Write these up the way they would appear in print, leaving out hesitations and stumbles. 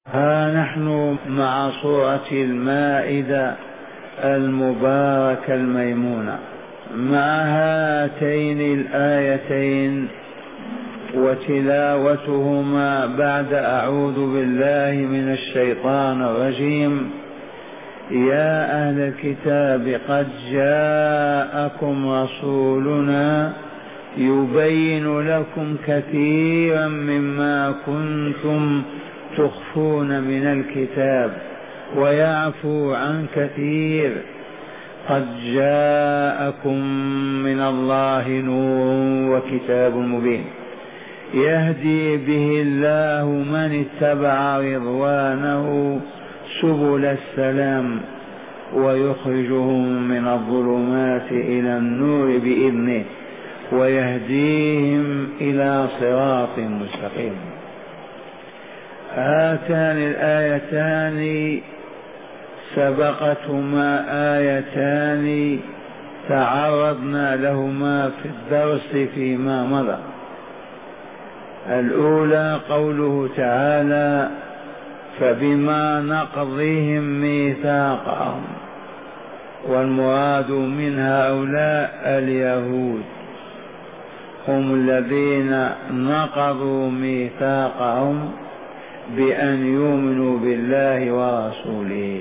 ها نحن مع سورة المائدة المباركة الميمونة، مع هاتين الآيتين وتلاوتهما بعد أعوذ بالله من الشيطان الرجيم. يا أهل الكتاب قد جاءكم رسولنا يبين لكم كثيرا مما كنتم تخفون من الكتاب ويعفو عن كثير. قد جاءكم من الله نور وكتاب مبين يهدي به الله من اتبع رضوانه سبل السلام ويخرجهم من الظلمات إلى النور بإذنه ويهديهم إلى صراط مستقيم. هاتان الآيتان سبقتهما آيتان تعرضنا لهما في الدرس فيما مضى. الأولى قوله تعالى: فبما نقضهم ميثاقهم، والمراد من هؤلاء اليهود، هم الذين نقضوا ميثاقهم بأن يؤمنوا بالله ورسوله.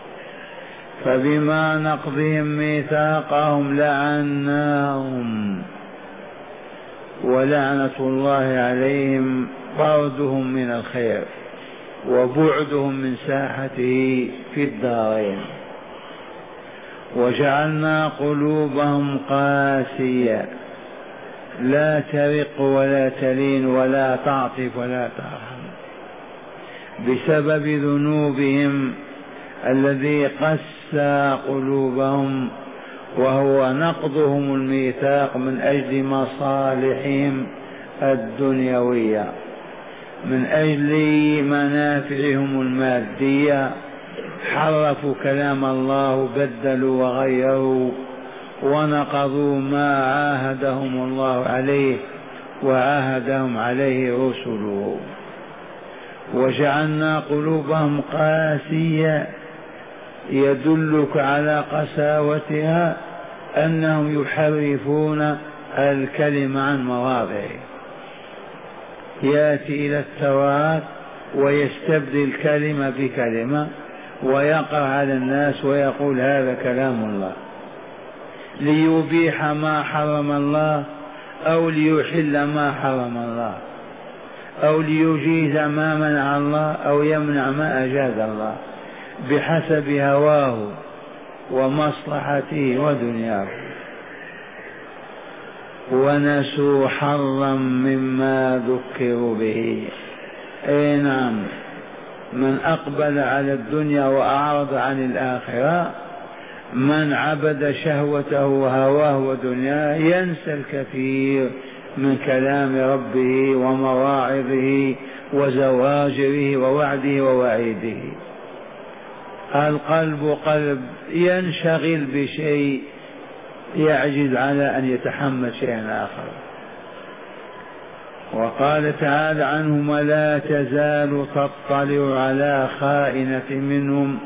فبما نقضهم ميثاقهم لعناهم، ولعنة الله عليهم طردهم من الخير وبعدهم من ساحته في الدارين. وجعلنا قلوبهم قاسية لا ترق ولا تلين ولا تعطف ولا ترحم بسبب ذنوبهم الذي قسى قلوبهم، وهو نقضهم الميثاق من أجل مصالحهم الدنيوية، من أجل منافعهم المادية. حرفوا كلام الله، بدلوا وغيروا ونقضوا ما عاهدهم الله عليه وعاهدهم عليه رسله. وجعلنا قلوبهم قاسية، يدلك على قساوتها أنهم يحرفون الكلمة عن مواضعه. يأتي إلى التوراة ويستبدل كلمة بكلمة ويقع على الناس ويقول هذا كلام الله، ليبيح ما حرم الله أو ليحل ما حرم الله، أو ليجيز ما منع الله أو يمنع ما أجاز الله بحسب هواه ومصلحته ودنياه. ونسوا حظا مما ذكروا به. أي نعم، من أقبل على الدنيا وأعرض عن الآخرة، من عبد شهوته وهواه ودنياه، ينسى الكثير من كلام ربه ومواعظه وزواجره ووعده ووعيده. القلب قلب ينشغل بشيء يعجز على أن يتحمل شيئا آخر. وقال تعالى عنهم: ولا تزال تطلع على خائنة منهم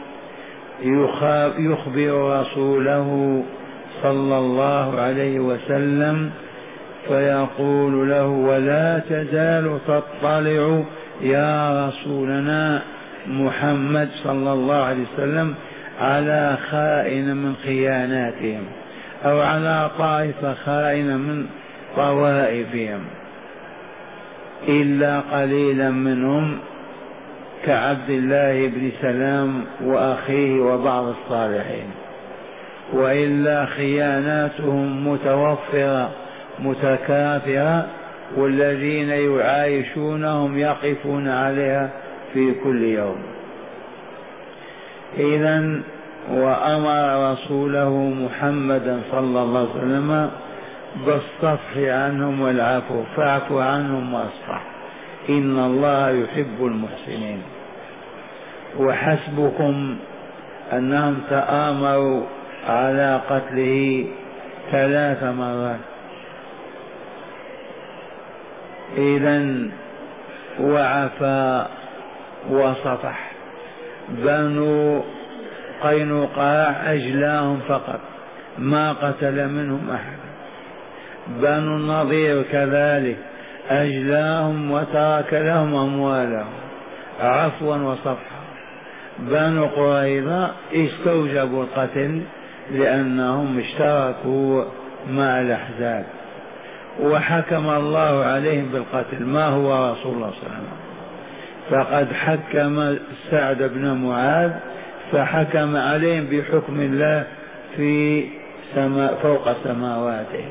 يخبر رسوله صلى الله عليه وسلم فيقول له: ولا تزال تطلع يا رسولنا محمد صلى الله عليه وسلم على خائن من خياناتهم، أو على طائفة خائنة من طوائفهم، إلا قليلا منهم كعبد الله بن سلام وأخيه وبعض الصالحين، وإلا خياناتهم متوفرة متكاثرة، والذين يعايشونهم يقفون عليها في كل يوم. إذن وأمر رسوله محمدا صلى الله عليه وسلم بالصفح عنهم والعفو، فاعف عنهم واصفح، إن الله يحب المحسنين. وحسبكم أنهم تآمروا على قتله 3 مرات. إذن وعفى وصفح. بنو قينقاع أجلاهم فقط، ما قتل منهم أحد. بنو النضير كذلك أجلاهم وترك لهم أموالهم عفوا وصفحا. بنو قريظة استوجبوا القتل لأنهم اشتركوا مع الأحزاب، وحكم الله عليهم بالقتل. ما هو رسول الله صلى الله عليه وسلم؟ فقد حكم سعد بن معاذ فحكم عليهم بحكم الله في فوق سماواته.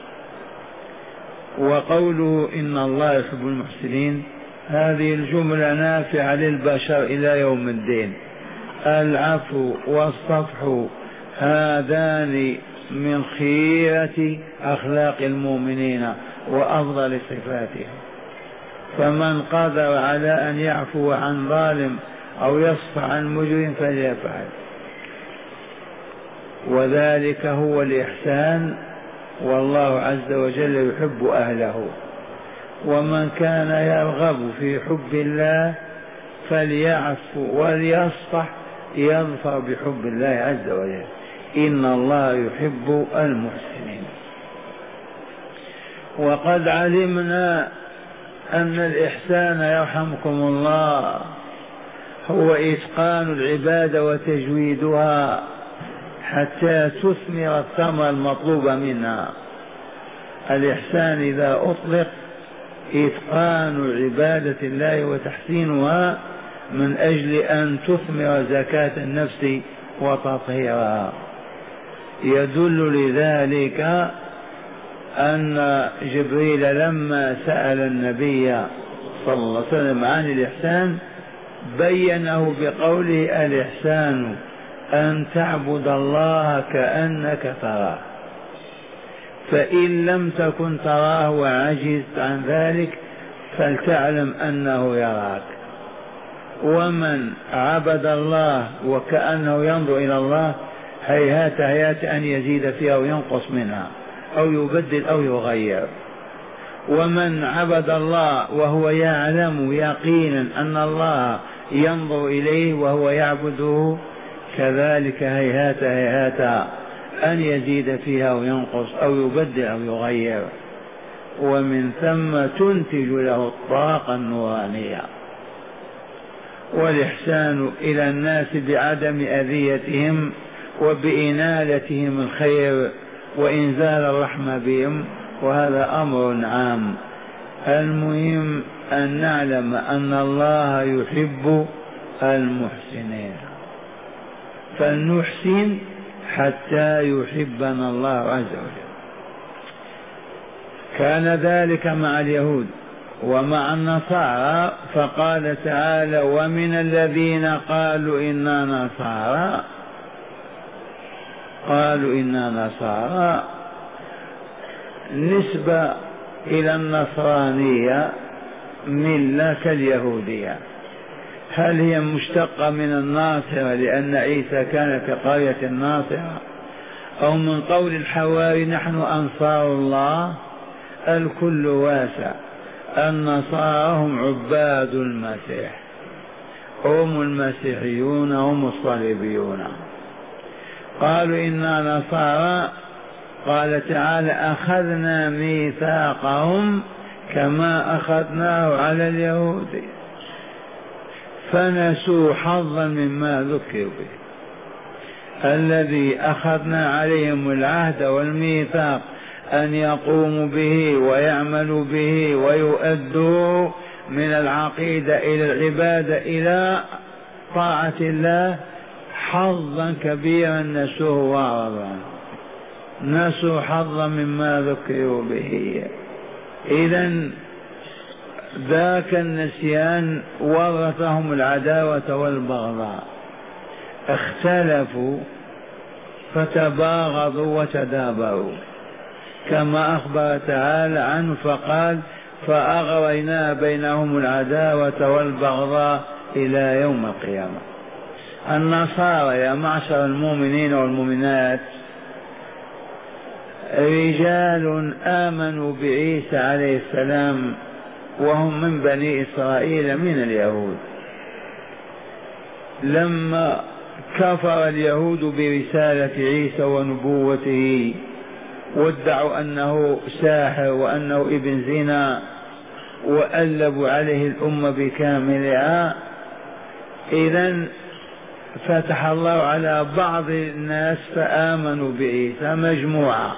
وقوله إن الله يحب المحسنين، هذه الجملة نافعة للبشر إلى يوم الدين. العفو والصفح هذان من خيرة أخلاق المؤمنين وأفضل صفاتهم، فمن قدر على أن يعفو عن ظالم أو يصفح عن مجرم فليفعل، وذلك هو الإحسان، والله عز وجل يحب أهله. ومن كان يرغب في حب الله فليعفو وليصفح يظفر بحب الله عز وجل، إن الله يحب المحسنين. وقد علمنا أن الإحسان يرحمكم الله هو إتقان العبادة وتجويدها حتى تثمر الثمر المطلوب منها. الإحسان إذا أطلق إتقان عبادة الله وتحسينها من أجل أن تثمر زكاة النفس وتطهيرها. يدل لذلك أن جبريل لما سأل النبي صلى الله عليه وسلم عن الإحسان بينه بقوله: الإحسان أن تعبد الله كأنك تراه، فإن لم تكن تراه وعجزت عن ذلك فلتعلم أنه يراك. ومن عبد الله وكأنه ينظر إلى الله هيهات هيهات أن يزيد فيها أو ينقص منها أو يبدل أو يغير. ومن عبد الله وهو يعلم يقينا أن الله ينظر إليه وهو يعبده كذلك هيهات هيهات أن يزيد فيها أو ينقص أو يبدل أو يغير، ومن ثم تنتج له الطاقة النورانية. والإحسان إلى الناس بعدم أذيتهم وبإنالتهم الخير وإنزال الرحمة بهم، وهذا أمر عام. المهم أن نعلم أن الله يحب المحسنين، فلنحسن حتى يحبنا الله عز وجل. كان ذلك مع اليهود ومع النصارى، فقال تعالى: ومن الذين قالوا إنا نصارى نسبة إلى النصرانية ملة كاليهودية. هل هي مشتقة من الناصرة لأن عيسى كان في قرية الناصرة، أو من قول الحواري نحن أنصار الله؟ الكل واسع. النصارى هم عباد المسيح، هم المسيحيون، هم الصليبيون. قالوا إنا نصارى، قال تعالى: أخذنا ميثاقهم كما أخذناه على اليهود فنسوا حظا مما ذكروا به. الذي أخذنا عليهم العهد والميثاق أن يقوموا به ويعملوا به ويؤدوا من العقيدة إلى العبادة إلى طاعة الله حظا كبيرا نسوه وأعرضوا عنه، نسوا حظا مما ذكروا به. إذن ذاك النسيان ورثهم العداوة والبغضاء، اختلفوا فتباغضوا وتدابروا، كما أخبر تعالى عنه فقال: فأغرينا بينهم العداوة والبغضاء إلى يوم القيامة. النصارى يا معشر المؤمنين والمؤمنات رجال آمنوا بعيسى عليه السلام وهم من بني إسرائيل من اليهود، لما كفر اليهود برسالة عيسى ونبوته وادعوا أنه ساحر وأنه ابن زنا وألبوا عليه الأمة بكاملها، إذن فتح الله على بعض الناس فآمنوا بعيسى مجموعة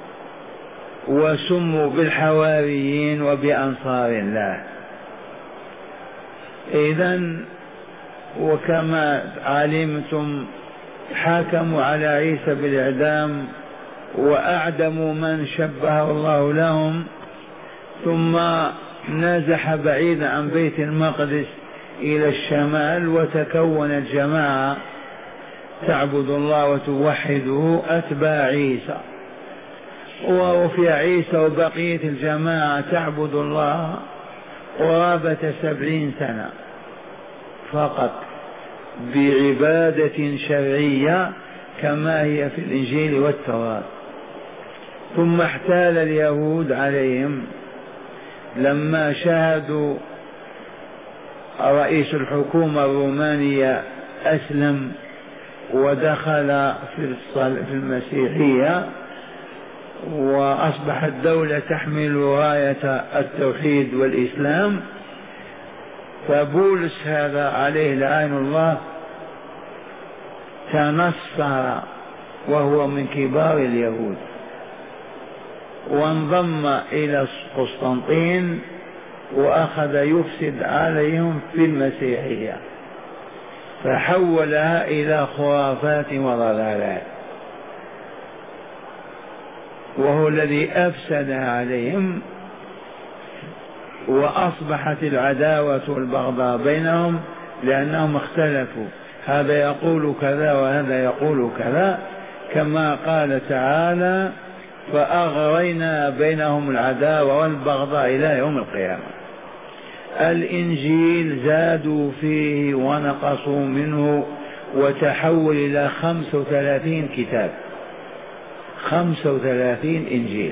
وسموا بالحواريين وبأنصار الله. إذن وكما علمتم حكموا على عيسى بالإعدام وأعدموا من شبه الله لهم، ثم نزح بعيدا عن بيت المقدس إلى الشمال وتكونت جماعة تعبد الله وتوحده أتباع عيسى، ووفي عيسى وبقية الجماعة تعبد الله قرابة 70 سنة فقط بعبادة شرعية كما هي في الإنجيل والتوراة. ثم احتال اليهود عليهم لما شاهدوا رئيس الحكومة الرومانية أسلم ودخل في المسيحية وأصبحت دولة تحمل راية التوحيد والإسلام، فبولس هذا عليه لعين الله تنصر وهو من كبار اليهود وانضم إلى قسطنطين وأخذ يفسد عليهم في المسيحية فحولها إلى خرافات وضلالات، وهو الذي أفسدها عليهم، وأصبحت العداوة والبغضاء بينهم لأنهم اختلفوا، هذا يقول كذا وهذا يقول كذا، كما قال تعالى فأغرينا بينهم العداوة والبغضاء إلى يوم القيامة. الإنجيل زادوا فيه ونقصوا منه وتحول إلى 35 كتاب، 35 إنجيل،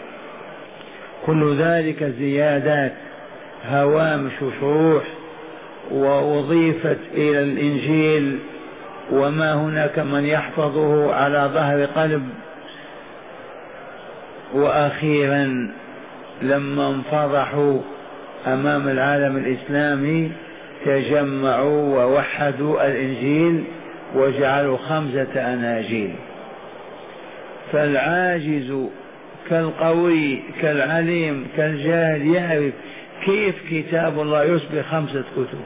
كل ذلك زيادات هوامش وشروح وأضيفت إلى الإنجيل، وما هناك من يحفظه على ظهر قلب. وأخيرا لما انفضحوا أمام العالم الإسلامي تجمعوا ووحدوا الإنجيل وجعلوا 5 أناجيل، فالعاجز كالقوي كالعليم كالجاهل يعرف كيف كتاب الله يصبح 5 كتب.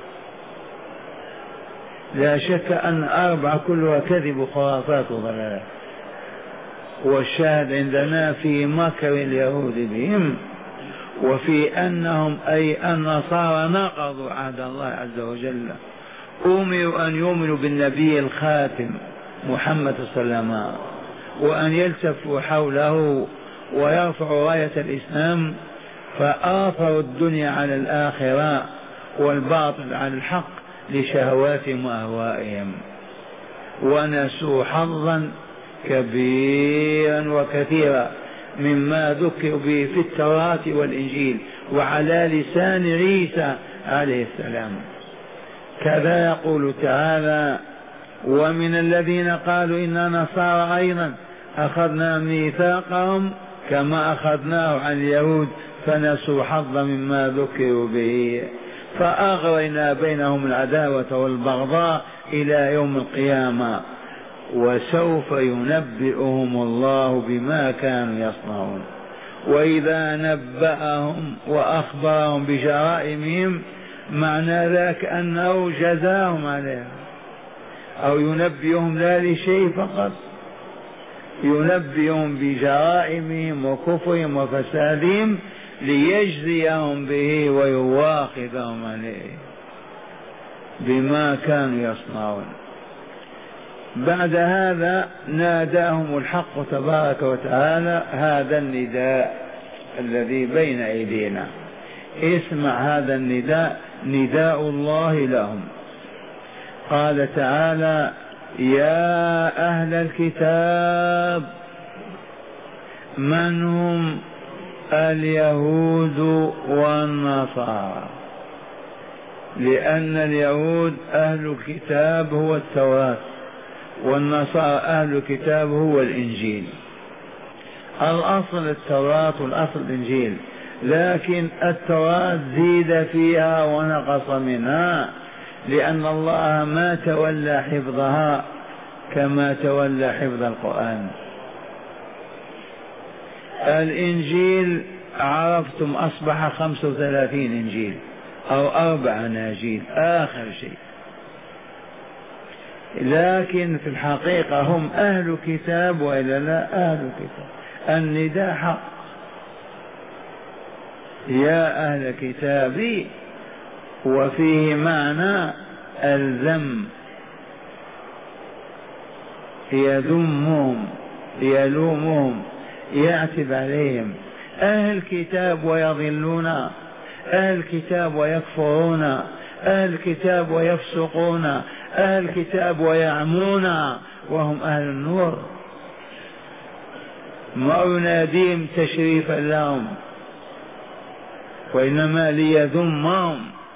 لا شك أن 4 كلها كذب وخرافات وضلالات، والشاهد عندنا في مكر اليهود بهم وفي أنهم أي النصارى نقضوا عهد الله عز وجل، أمروا أن يؤمنوا بالنبي الخاتم محمد صلى الله عليه وسلم وأن يلتفوا حوله ويرفعوا راية الإسلام، فآثروا الدنيا على الآخرة والباطل على الحق لشهواتهم وأهوائهم، ونسوا حظا كبيرا وكثيرا مما ذكر به في التوراة والإنجيل وعلى لسان عيسى عليه السلام. كذا يقول تعالى ومن الذين قالوا إننا نصارى أيضا أخذنا ميثاقهم كما أخذناه عن اليهود فنسوا حظا مما ذكروا به فأغرينا بينهم العداوة والبغضاء إلى يوم القيامة وسوف ينبئهم الله بما كانوا يصنعون. وإذا نبأهم وأخبرهم بجرائمهم معنى ذلك أنه جزاهم عليها، أو ينبئهم لا لشيء فقط، ينبئهم بجرائمهم وكفرهم وفسادهم ليجزيهم به ويواخذهم عليه بما كانوا يصنعون. بعد هذا ناداهم الحق تبارك وتعالى هذا النداء الذي بين أيدينا، اسمع هذا النداء، نداء الله لهم. قال تعالى يا أهل الكتاب، من هم؟ اليهود والنصارى. لأن اليهود أهل الكتاب هو التوراة، والنصارى أهل الكتاب هو الإنجيل. الأصل التوراة والأصل الإنجيل، لكن التوراة زيد فيها ونقص منها، لأن الله ما تولى حفظها كما تولى حفظ القرآن. الإنجيل عرفتم أصبح 35 إنجيل أو 4 أناجيل آخر شيء، لكن في الحقيقة هم أهل كتاب وإلا لا؟ أهل كتاب. النداء حق: يا أهل كتابي، وفيه معنى الذم، يذمهم يلومهم يعتب عليهم. أهل الكتاب ويضلون، أهل الكتاب ويكفرون، أهل الكتاب ويفسقون، أهل الكتاب ويعمون، وهم أهل النور. ما يناديهم تشريفا لهم، وإنما ليذمهم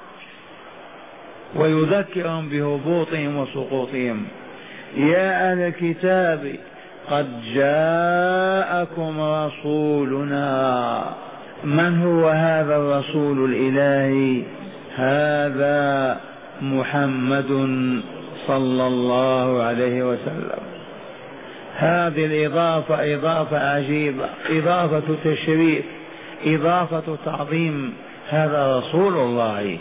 ويذكرهم بهبوطهم وسقوطهم. يا أهل الكتاب قد جاءكم رسولنا. من هو هذا الرسول الإلهي؟ هذا محمد صلى الله عليه وسلم. هذه الإضافة إضافة عجيبة، إضافة تشريف، إضافة تعظيم. هذا رسول الله،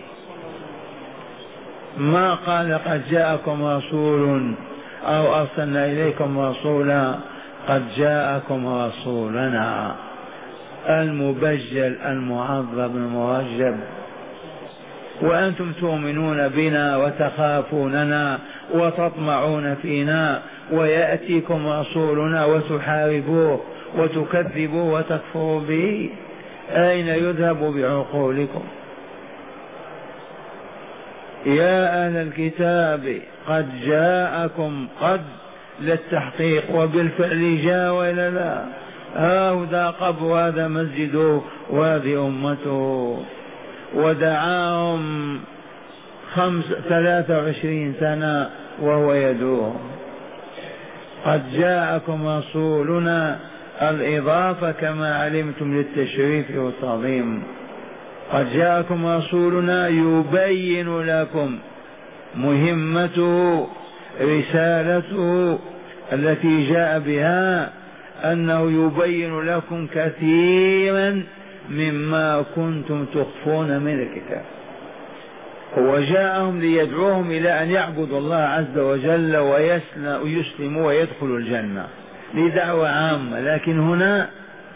ما قال قد جاءكم رسول أو أرسلنا إليكم رسولا، قد جاءكم رسولنا المبجل المعظم المرجب. وأنتم تؤمنون بنا وتخافوننا وتطمعون فينا، ويأتيكم رسولنا وتحاربوه وتكذبوه وتكفروا به. أين يذهب بعقولكم؟ يا أهل الكتاب قد جاءكم، قد للتحقيق وبالفعل جاء وإلا لا؟ هذا قبر، هذا مسجده وهذه أمته، ودعاهم 23 سنة وهو يدعوهم. قد جاءكم رسولنا، الإضافة كما علمتم للتشريف والتعظيم. قد جاءكم رسولنا يبين لكم، مهمته رسالته التي جاء بها أنه يبين لكم كثيرا مما كنتم تخفون من الكتاب. هو جاءهم ليدعوهم إلى أن يعبدوا الله عز وجل ويسلموا ويدخلوا الجنة، لدعوة عامة. لكن هنا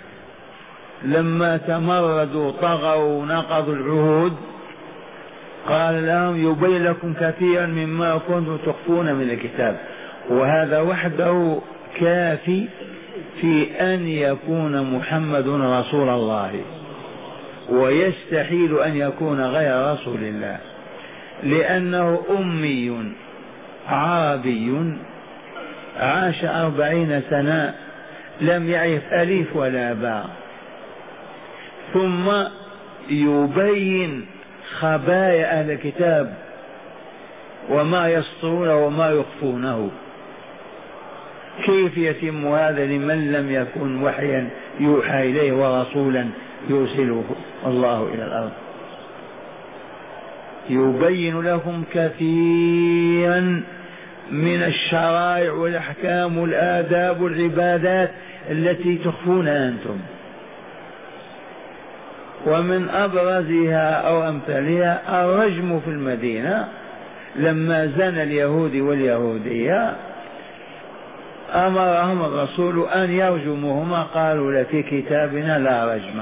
لما تمردوا طغوا نقضوا العهود قال لهم يبين لكم كثيرا مما كنتم تخفون من الكتاب. وهذا وحده كافي في أن يكون محمد رسول الله، ويستحيل أن يكون غير رسول الله، لأنه أمي عربي عاش 40 سنة لم يعرف ألف ولا باء، ثم يبين خبايا أهل الكتاب وما يسطرون وما يخفونه. كيف يتم هذا لمن لم يكن وحيا يوحى إليه ورسولا يرسله الله إلى الأرض؟ يبين لكم كثيرا من الشرائع والأحكام والآداب والعبادات التي تخفونها أنتم. ومن أبرزها أو أمثالها الرجم في المدينة، لما زنى اليهودي واليهودية أمرهم الرسول أن يرجموهما، قالوا لا في كتابنا لا رجم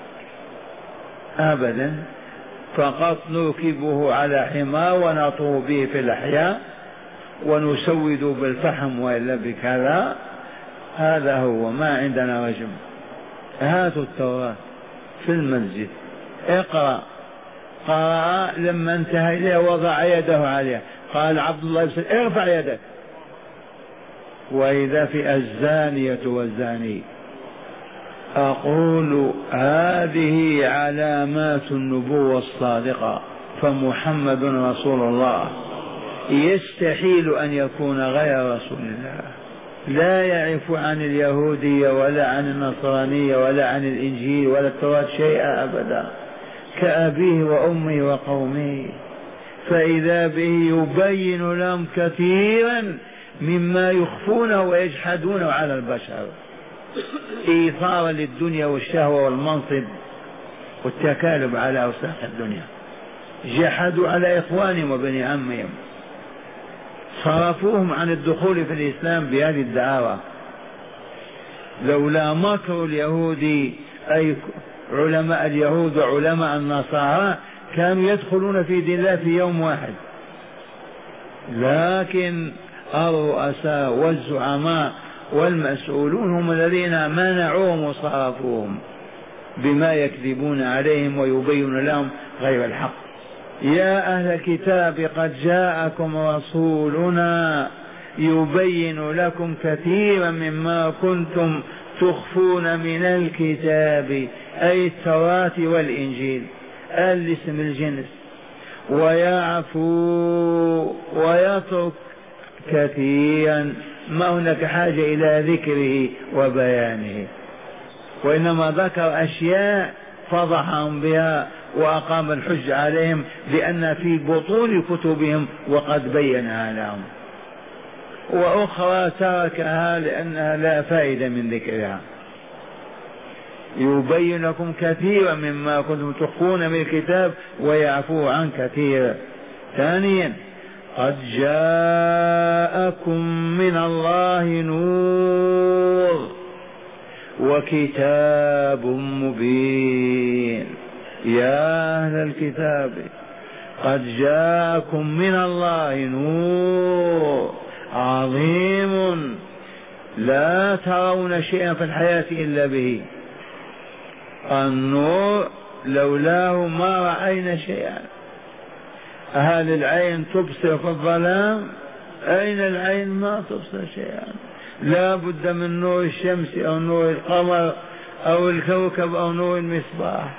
أبدا، فقط نركبه على حمار ونطوه به في الأحياء ونسود بالفحم وإلا بكذا، هذا هو، ما عندنا رجم. هاتوا التوراة في المسجد، اقرأ. قرأ، لما انتهى إليه وضع يده عليها، قال عبد الله بن سلام ارفع يدك، وإذا في الزانية والزاني. أقول هذه علامات النبوة الصادقة فمحمد رسول الله، يستحيل أن يكون غير رسول الله. لا يعرف عن اليهودية ولا عن النصرانية ولا عن الإنجيل ولا التوراة شيئا أبدا، كأبيه وأمه وقومه. فإذا به يبين لهم كثيرا مما يخفونه ويجحدونه على البشر، إيثارا للدنيا والشهوة والمنصب والتكالب على أوساخ الدنيا. جحدوا على إخوانهم وبني عمهم، صرفوهم عن الدخول في الإسلام بهذه الدعاوى. لولا مكر اليهود أي علماء اليهود وعلماء النصارى كانوا يدخلون في دين الله في يوم واحد، لكن الرؤساء والزعماء والمسؤولون هم الذين منعوهم وصرفوهم بما يكذبون عليهم ويبين لهم غير الحق. يا أهل الكتاب قد جاءكم رسولنا يبين لكم كثيرا مما كنتم تخفون من الكتاب أي التوراة والإنجيل، الاسم الجنس، ويعفو ويترك كثيرا، ما هناك حاجة إلى ذكره وبيانه، وإنما ذكر أشياء فضحهم بها وأقام الحج عليهم لأن في بطون كتبهم وقد بينها لهم، وأخرى تركها لأنها لا فائدة من ذكرها. يبين لكم كثيرا مما كنتم تخفون من الكتاب ويعفو عن كثير. ثانيا قد جاءكم من الله نور وكتاب مبين. يا أهل الكتاب قد جاءكم من الله نور عظيم لا ترون شيئا في الحياة إلا به. النور لولاه ما رأينا شيئا. هل العين تبصر في الظلام؟ أين العين؟ ما تبصر شيئا. لا بد من نور الشمس أو نور القمر أو الكوكب أو نور المصباح.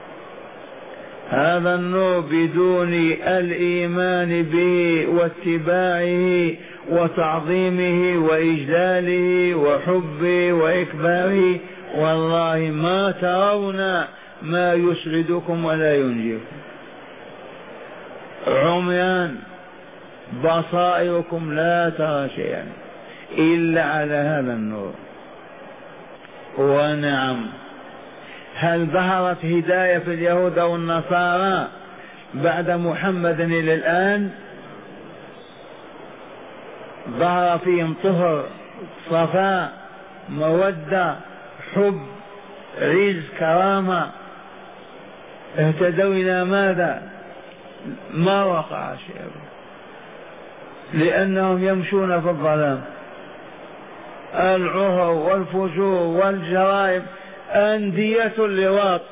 هذا النور بدون الإيمان به واتباعه وتعظيمه وإجلاله وحبه وإكباره والله ما ترون ما يسعدكم ولا ينجيكم. عميان بصائركم لا ترى شيئا إلا على هذا النور. ونعم هل ظهرت هداية في اليهود أو النصارى بعد محمد إلى الآن؟ ظهر فيهم طهر صفاء مودة حب عز كرامة. اهتدوا إلى ماذا؟ ما وقع شيء لأنهم يمشون في الظلام. العهر والفجور والجرائم، أندية اللواط،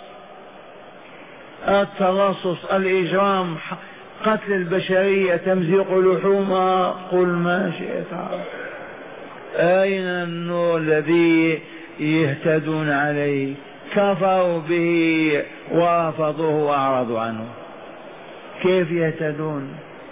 التلصص، الإجرام، قتل البشرية، تمزيق لحومها، قل ما شئت. أين النور الذي يهتدون عليه؟ كفروا به ورفضوه وأعرضوا عنه، كيف يهتدون؟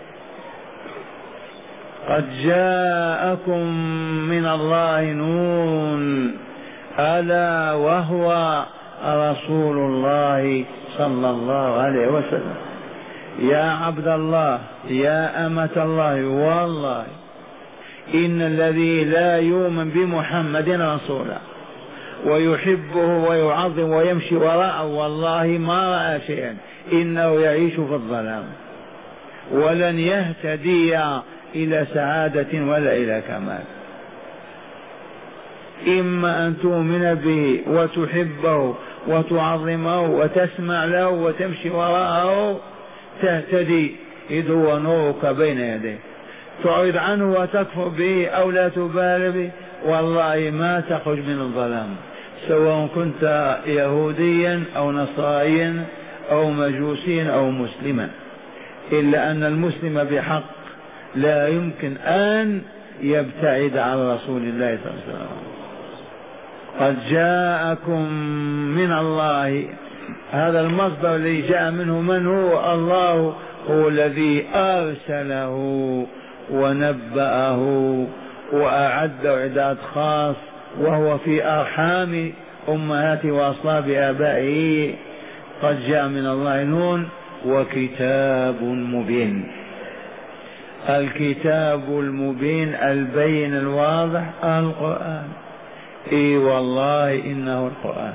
قد جاءكم من الله نور ألا وهو رسول الله صلى الله عليه وسلم. يا عبد الله يا أمة الله، والله إن الذي لا يؤمن بمحمد رسولا ويحبه ويعظم ويمشي وراءه والله ما رأى شيئا، إنه يعيش في الظلام ولن يهتدي إلى سعادة ولا إلى كمال. إما أن تؤمن به وتحبه وتعظمه وتسمع له وتمشي وراءه تهتدي، إذ هو نورك بين يديه. تعرض عنه وتكفر به أو لا تبالي به والله ما تخرج من الظلام، سواء كنت يهوديا أو نصرانيا أو مجوسيا أو مسلما، إلا أن المسلم بحق لا يمكن أن يبتعد عن رسول الله صلى الله عليه وسلم. قد جاءكم من الله، هذا المصدر الذي جاء منه من هو؟ الله هو الذي أرسله ونبأه وأعد إعداد خاص، وهو في أرحام أمهاته وأصلاب آبائه. قد جاء من الله نور وكتاب مبين. الكتاب المبين البين الواضح القرآن. اي والله انه القرآن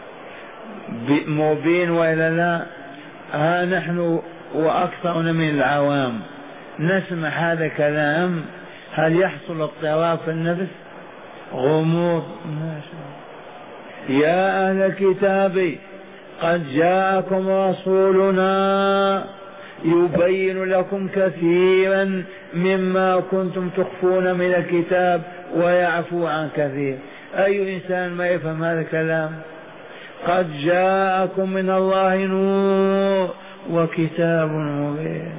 مبين وإلا لا؟ ها نحن واكثرنا من العوام نسمع هذا الكلام، هل يحصل اضطراب في النفس؟ غموض؟ ما شاء. يا اهل الكتاب قد جاءكم رسولنا يبين لكم كثيرا مما كنتم تخفون من الكتاب ويعفو عن كثير. أي إنسان ما يفهم هذا الكلام؟ قد جاءكم من الله نور وكتاب مبين.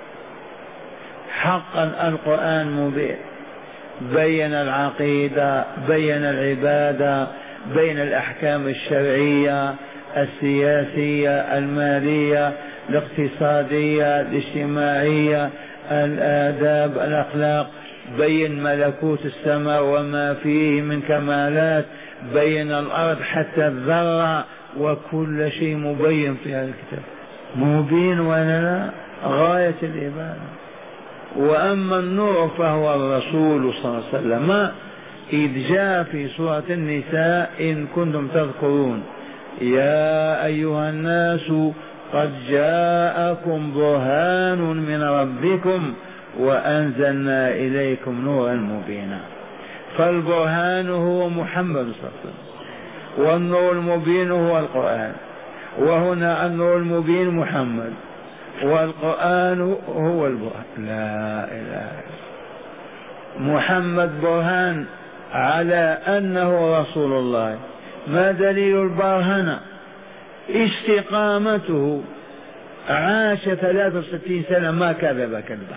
حقا القرآن مبين، بين العقيدة، بين العبادة، بين الأحكام الشرعية السياسية المالية الاقتصادية الاجتماعية الآداب الأخلاق، بين ملكوت السماء وما فيه من كمالات، بين الأرض حتى الذرة، وكل شيء مبين في هذا الكتاب. مبين ولا لا؟ غاية الإبانة. وأما النور فهو الرسول صلى الله عليه وسلم، إذ جاء في سورة النساء إن كنتم تذكرون: يا أيها الناس قد جاءكم برهان من ربكم وأنزلنا إليكم نورا مبينا. فالبرهان هو محمد صلى الله عليه وسلم، والنور المبين هو القرآن. وهنا النور المبين محمد، والقرآن هو البرهان. لا إله إلا محمد برهان على أنه رسول الله. ما دليل البرهنة؟ استقامته، عاش 63 سنة ما كذب كذبة،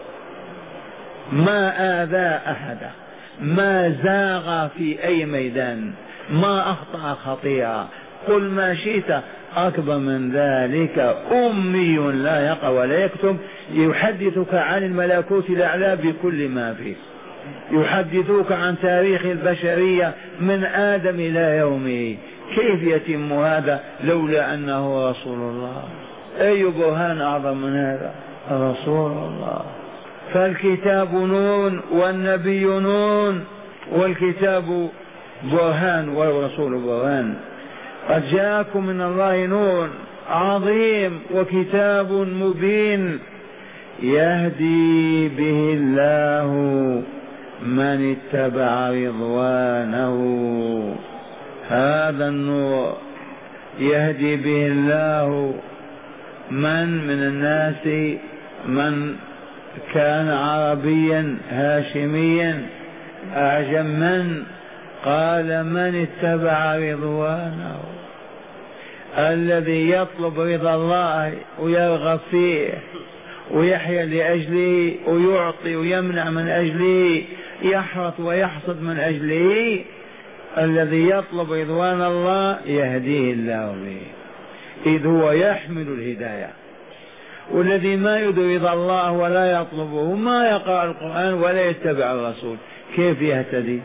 ما آذى أحدا، ما زاغ في أي ميدان، ما أخطأ خطيئة. قل ما شئت. أكبر من ذلك أمي لا يقرأ ولا يكتب، يحدثك عن الملكوت الأعلى بكل ما فيه، يحدثوك عن تاريخ البشرية من آدم إلى يومه. كيف يتم هذا لولا أنه رسول الله؟ أي برهان أعظم من هذا؟ رسول الله. فالكتاب نور والنبي نور، والكتاب برهان والرسول برهان. قد جاءكم من الله نور عظيم وكتاب مبين يهدي به الله من اتبع رضوانه. هذا النور يهدي به الله من الناس، من كان عربيا هاشميا أعجم، من قال من اتبع رضوانه، الذي يطلب رضا الله ويرغب فيه ويحيا لأجله ويعطي ويمنع من أجله، يحرث ويحصد من أجله. الذي يطلب رضوان الله يهديه الله به، إذ هو يحمل الهداية. والذي ما يريد رضا الله ولا يطلبه، ما يقرأ القرآن ولا يتبع الرسول، كيف يهتدي؟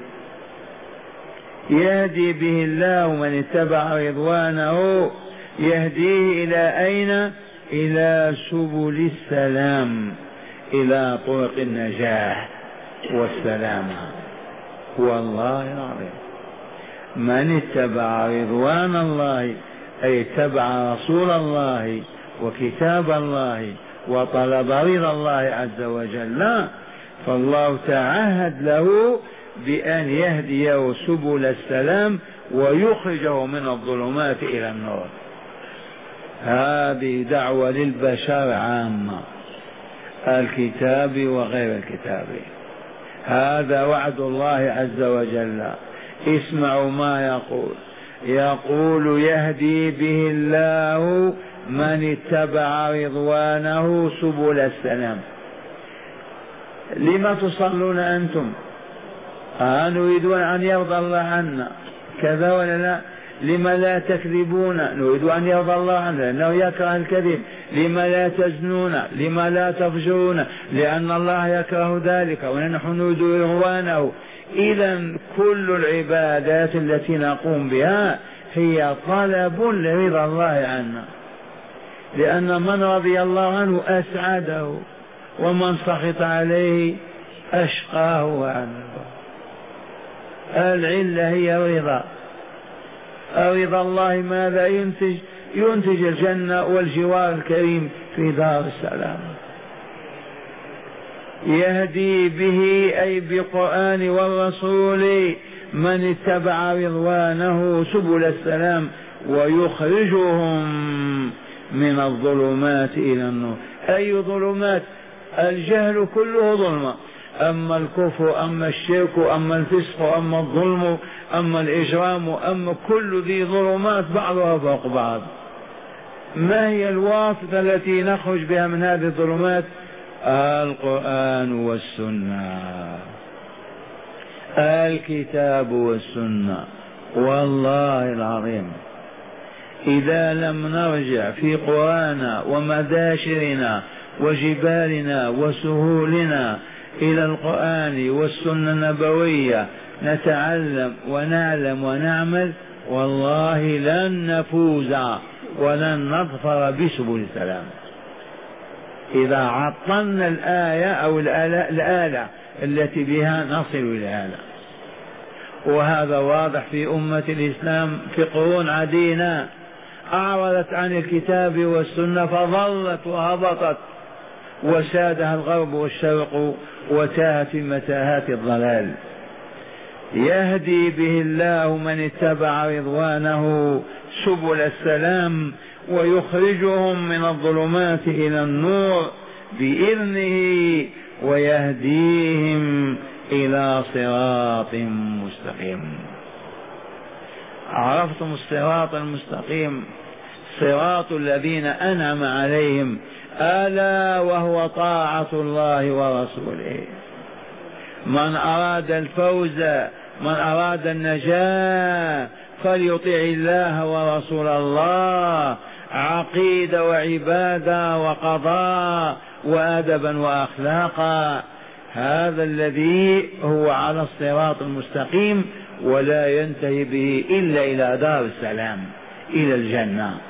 يهدي به الله من اتبع رضوانه، يهديه إلى أين؟ إلى سبل السلام، إلى طرق النجاح والسلامة. والله العظيم من اتبع رضوان الله أي اتبع رسول الله وكتاب الله وطلب رضا الله عز وجل، فالله تعهد له بأن يهديه سبل السلام ويخرجه من الظلمات إلى النور. هذه دعوة للبشر عامة، الكتاب وغير الكتاب. هذا وعد الله عز وجل. اسمعوا ما يقول، يقول يهدي به الله من اتبع رضوانه سبل السلام. لما تصلون أنتم؟ نريدون أن يرضى الله عنا كذا ولا لا؟ لما لا تكذبون نريد أن يرضى الله عنه لأنه يكره الكذب. لما لا تزنون لما لا تفجرون لأن الله يكره ذلك ونحن نريد رضوانه. إذا كل العبادات التي نقوم بها هي طلب لرضا الله عنا، لأن من رضي الله عنه أسعده ومن سخط عليه أشقاه وعنه. العلة هي رضا. رضا الله ماذا ينتج؟ ينتج الجنة والجوار الكريم في دار السلام. يهدي به أي بالقرآن والرسول من اتبع رضوانه سبل السلام ويخرجهم من الظلمات إلى النور. أي ظلمات؟ الجهل كله ظلمة، أما الكفر أما الشرك أما الفسق أما الظلم أما الإجرام أما كل ذي ظلمات بعضها فوق بعض. ما هي الواسطة التي نخرج بها من هذه الظلمات؟ القرآن والسنة، الكتاب والسنة. والله العظيم إذا لم نرجع في قرانا ومداشرنا وجبالنا وسهولنا إلى القرآن والسنة النبوية نتعلم ونعلم ونعمل، والله لن نفوز ولن نظفر بسبل السلام. إذا عطلنا الآية أو الآلة التي بها نصل إلى هذا. وهذا واضح في أمة الإسلام في قرون عديدة أعرضت عن الكتاب والسنة فظلت وهبطت وسادها الغرب والشرق وتاهت في متاهات الضلال. يهدي به الله من اتبع رضوانه سبل السلام ويخرجهم من الظلمات إلى النور بإذنه ويهديهم إلى صراط مستقيم. عرفتم الصراط المستقيم؟ صراط الذين أنعم عليهم ألا وهو طاعة الله ورسوله. من أراد الفوز من أراد النجاة فليطع الله ورسول الله، عقيدة وعبادة وقضاء وأدبا وأخلاقا. هذا الذي هو على الصراط المستقيم ولا ينتهي به إلا إلى دار السلام، إلى الجنة.